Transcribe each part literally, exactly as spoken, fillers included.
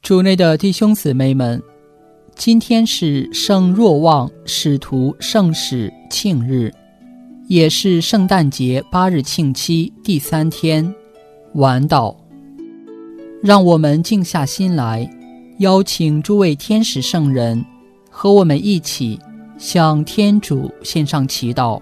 主内的弟兄姊妹们，今天是圣若望使徒圣史庆日，也是圣诞节八日庆期第三天，晚祷。让我们静下心来，邀请诸位天使圣人和我们一起向天主献上祈祷。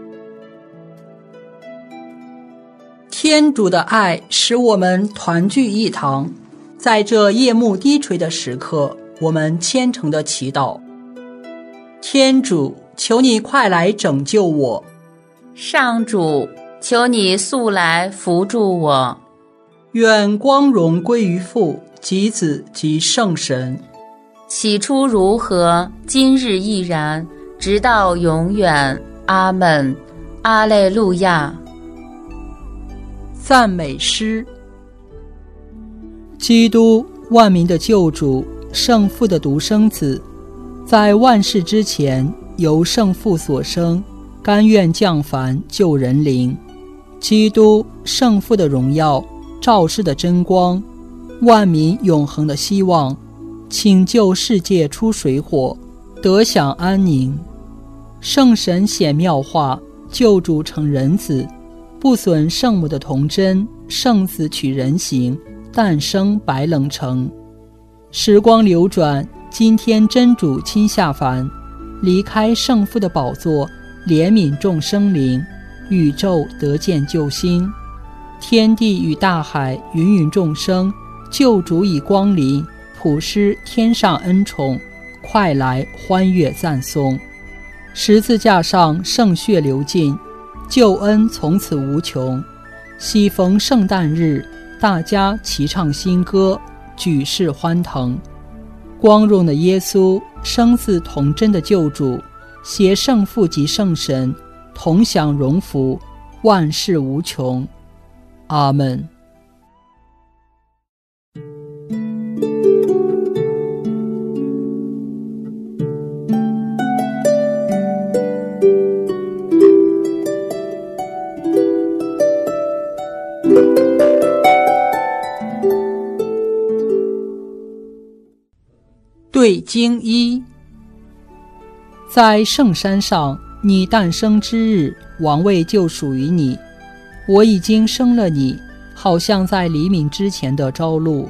天主的爱使我们团聚一堂，在这夜幕低垂的时刻，我们虔诚的祈祷。天主，求你快来拯救我。 上主，求你速来扶助我。 愿光荣归于父及子及圣神。 起初如何，今日亦然，直到永远。阿们。阿肋路亚。 赞美诗。基督，万民的救主，圣父的独生子，在万世之前由圣父所生，甘愿降凡救人灵。基督，圣父的荣耀，照世的真光，万民永恒的希望，请救世界出水火，得享安宁。圣神显妙化，救主成人子，不损圣母的童真，圣子取人形，诞生白冷城。时光流转，今天真主亲下凡，离开圣父的宝座，怜悯众生灵，宇宙得见救星。天地与大海，芸芸众生，救主已光临，普施天上恩宠，快来欢悦赞颂。十字架上圣血流尽，救恩从此无穷。喜逢圣诞日，大家齐唱新歌，举世欢腾。光荣的耶稣，生死童真的救主，携圣父及圣神，同享荣福，万事无穷。阿们。对经一。在圣山上，你诞生之日，王位就属于你。我已经生了你，好像在黎明之前的朝露。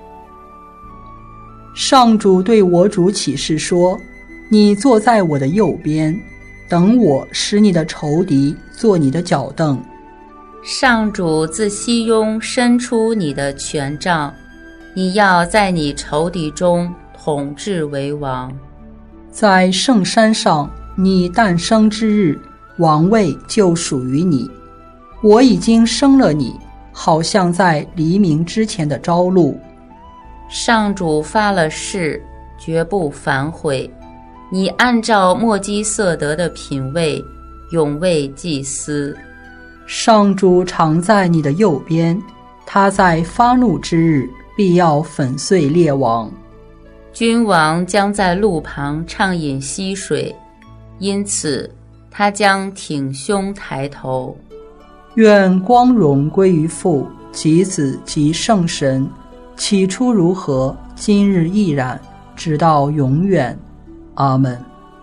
上主对我主启示说，你坐在我的右边，等我使你的仇敌做你的脚凳。 上主自西雍伸出你的权杖，你要在你仇敌中统治为王。 在圣山上，你诞生之日，王位就属于你。我已经生了你，好像在黎明之前的朝露。 上主发了誓，绝不反悔。你按照莫基瑟德的品位，永为祭司。 上主常在你的右边，他在发怒之日，必要粉碎列王。 君王将在路旁畅饮溪水，因此他将挺胸抬头。 愿光荣归于父及子及圣神，起初如何，今日亦然，直到永远。阿们。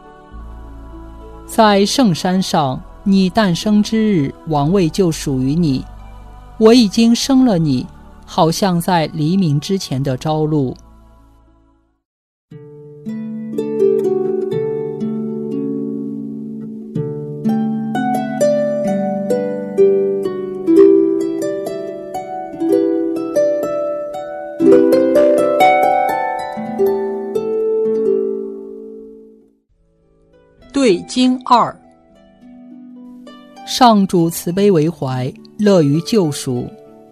在圣山上，你诞生之日，王位就属于你。我已经生了你，好像在黎明之前的朝露。对经二。上主慈悲为怀，乐于救赎。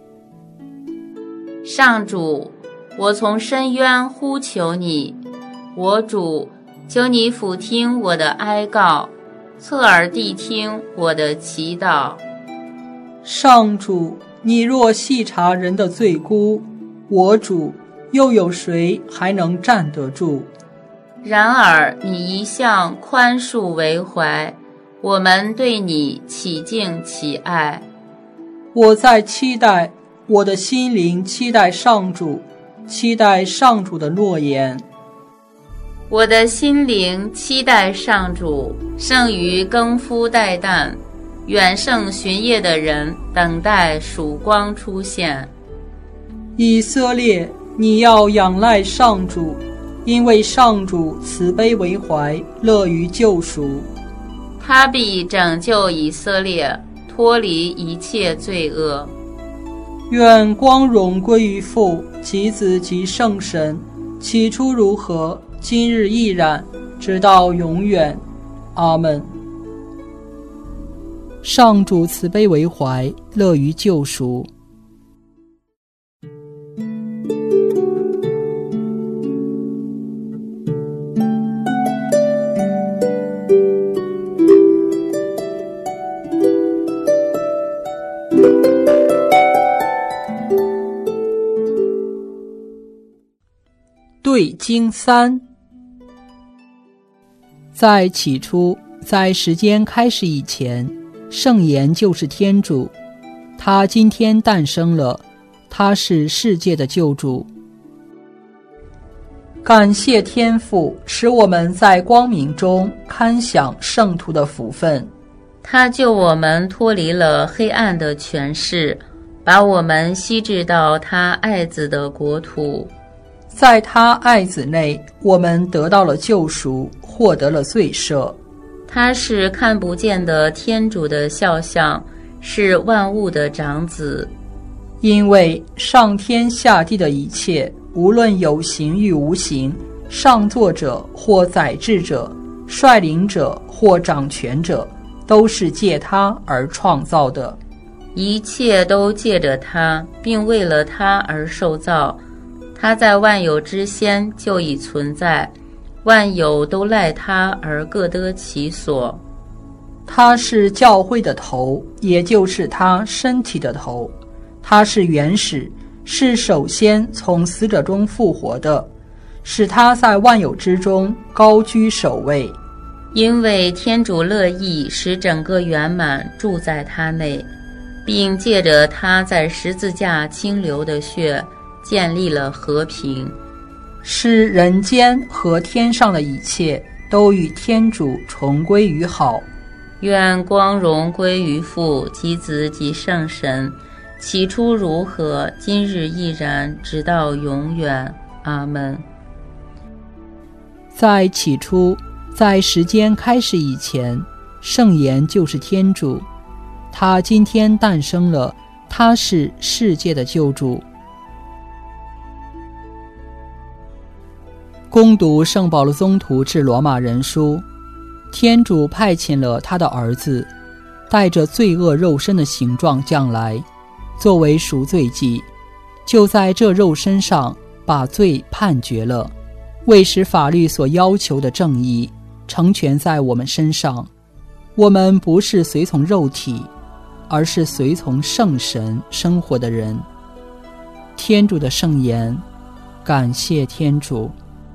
上主，我从深渊呼求你，我主，求你俯听我的哀告，侧耳谛听我的祈祷。 上主，你若细察人的罪辜，我主，又有谁还能站得住？ 然而你一向宽恕为怀，我们对你起敬起爱。 我在期待，我的心灵期待上主， 期待上主的诺言。 我的心灵期待上主，胜于更夫待旦，远胜巡夜的人等待曙光出现。 以色列，你要仰赖上主，因为上主慈悲为怀，乐于救赎。 他必拯救以色列，脱离一切罪恶。 愿光荣归于父及子及圣神，起初如何，今日亦然，直到永远。阿们。上主慈悲为怀，乐于救赎。对经三。在起初，在时间开始以前，圣言就是天主，他今天诞生了，他是世界的救主。感谢天父，使我们在光明中堪享圣徒的福分。 他救我们脱离了黑暗的权势，把我们吸至到他爱子的国土。 在他爱子内，我们得到了救赎，获得了罪赦。 他是看不见的天主的肖像，是万物的长子。 因为上天下地的一切，无论有形与无形，上作者或宰制者，率领者或掌权者，都是借他而创造的。 一切都借着他，并为了他而受造。他在万有之先就已存在，万有都赖他而各得其所。 他是教会的头，也就是他身体的头。他是原始，是首先从死者中复活的，使他在万有之中高居首位。 因为天主乐意使整个圆满住在他内，并借着他在十字架清流的血建立了和平， 使人间和天上的一切都与天主重归于好。 愿光荣归于父及子及圣神，起初如何，今日亦然，直到永远。阿们。 在起初，在时间开始以前，圣言就是天主，他今天诞生了，他是世界的救主。攻读圣保禄宗徒致罗马人书，天主派遣了他的儿子，带着罪恶肉身的形状降来，作为赎罪祭，就在这肉身上把罪判决了，为使法律所要求的正义成全在我们身上。我们不是随从肉体，而是随从圣神生活的人。天主的圣言，感谢天主。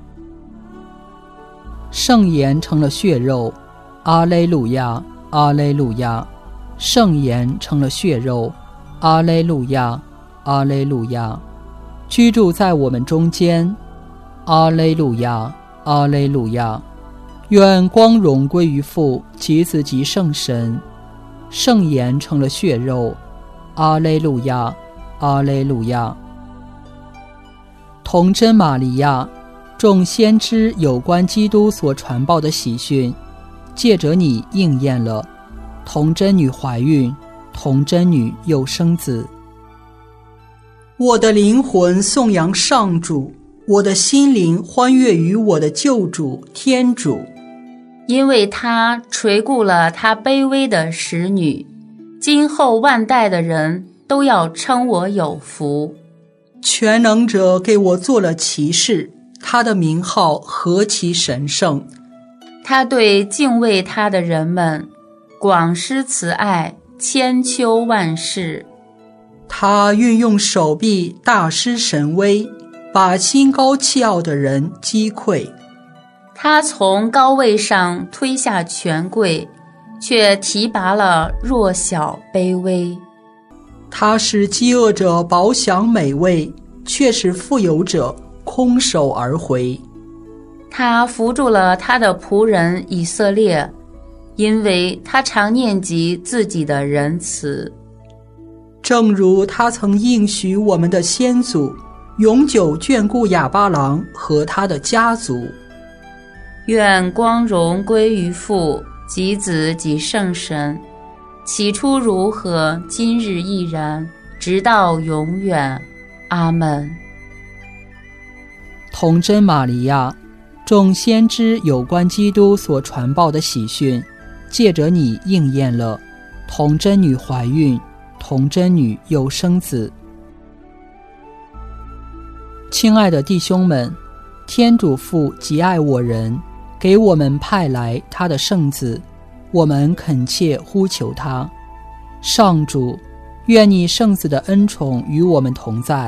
圣言成了血肉，阿肋路亚，阿肋路亚。圣言成了血肉，阿肋路亚，阿肋路亚。居住在我们中间，阿肋路亚，阿肋路亚。愿光荣归于父及子及圣神。圣言成了血肉，阿肋路亚，阿肋路亚。童真玛利亚，众先知有关基督所传报的喜讯，借着你应验了。童真女怀孕，童真女又生子。我的灵魂颂扬上主，我的心灵欢悦于我的救主天主。 因为他垂顾了他卑微的使女，今后万代的人都要称我有福。 全能者给我做了骑士，他的名号何其神圣！ 他对敬畏他的人们广施慈爱，千秋万世。 他运用手臂大施神威，把心高气傲的人击溃。 他从高位上推下权贵，却提拔了弱小卑微。 他使饥饿者饱享美味， 却使富有者空手而回。 他扶助了他的仆人以色列，因为他常念及自己的仁慈。 正如他曾应许我们的先祖，永久眷顾亚巴郎和他的家族。 愿光荣归于父及子及圣神，起初如何，今日亦然，直到永远。阿们。 童真玛利亚，众先知有关基督所传报的喜讯，借着你应验了。童真女怀孕，童真女又生子。亲爱的弟兄们，天主父极爱我人，给我们派来他的圣子，我们恳切呼求他。上主，愿你圣子的恩宠与我们同在。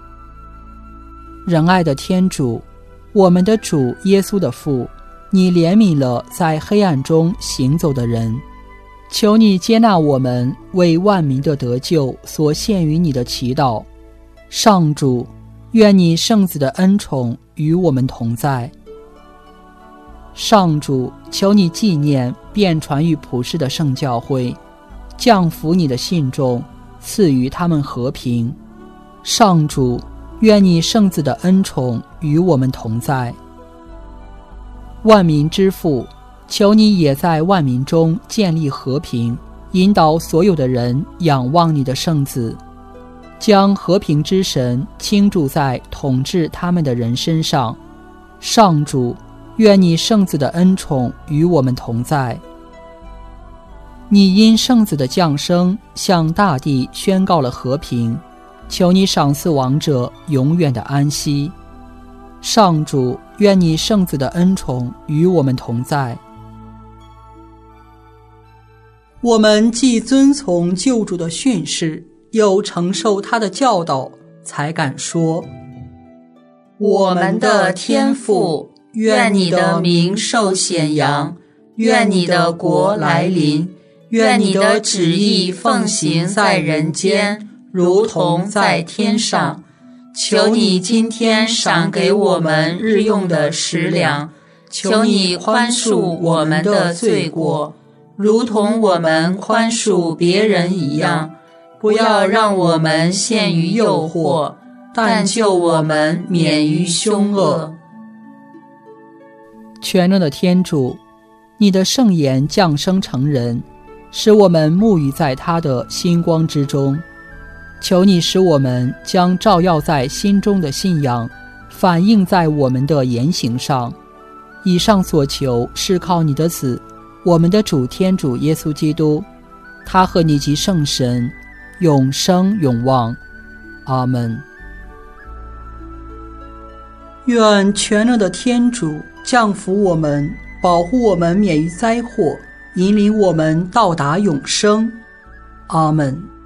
仁爱的天主，我们的主耶稣的父，你怜悯了在黑暗中行走的人，求你接纳我们为万民的得救所献于你的祈祷。上主，愿你圣子的恩宠与我们同在。上主，求你纪念遍传于普世的圣教会，降福你的信众，赐予他们和平。上主，愿你圣子的恩宠与我们同在。万民之父，求你也在万民中建立和平，引导所有的人仰望你的圣子，将和平之神倾注在统治他们的人身上。上主，愿你圣子的恩宠与我们同在。你因圣子的降生向大地宣告了和平，求你赏赐亡者永远的安息。上主，愿你圣子的恩宠与我们同在。我们既遵从救主的训示，又承受他的教导，才敢说： 我们的天父，愿你的名受显扬，愿你的国来临，愿你的旨意奉行在人间，如同在天上。求你今天赏给我们日用的食粮，求你宽恕我们的罪过，如同我们宽恕别人一样。不要让我们陷于诱惑，但救我们免于凶恶。 全能的天主，你的圣言降生成人，使我们沐浴在他的星光之中。求你使我们将照耀在心中的信仰反映在我们的言行上。以上所求是靠你的子，我们的主天主耶稣基督，他和你及圣神永生永望。阿们。愿全能的天主降福我们，保护我们免于灾祸，引领我们到达永生。阿们。